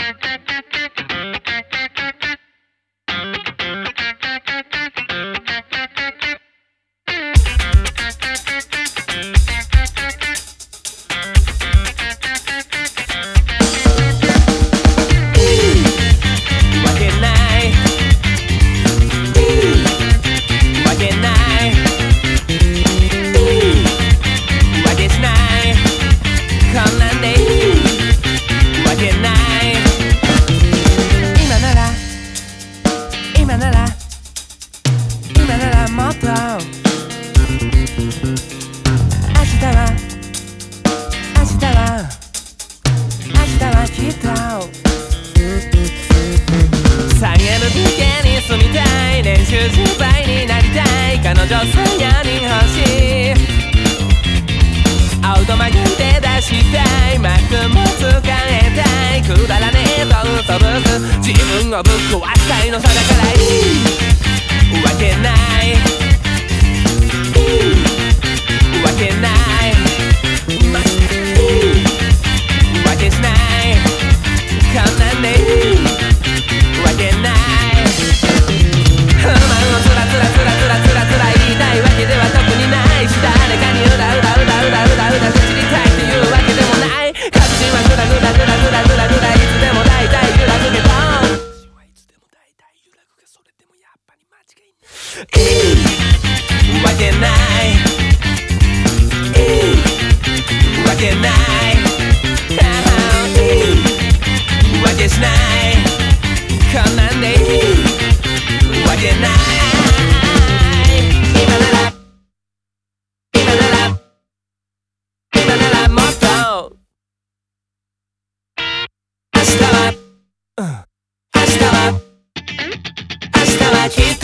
もっと明日はきっと3軒の家に住みたい、年収10倍になりたい、彼女3、4人欲しい、アウトマ限定出したい、マックも使えたい、くだらねえと嘘ぶく自分をぶっ壊したいのさ、だからいいわけないわけないマジでいいわけしない、こんなんでいいわけない、不満をつらつらつらつらつらつら言いたいわけでは特にないし、誰かにうだうだうだうだうだうだ口にたいっていうわけでもない、確信はグラグラグラグラグラグラいつでも大体揺らぐけど、それでもやっぱり間違いないいいわけないいいわけないいいわけしない、こんなんでいいわけない、今なら今なら今ならもっと明日は明日はきっと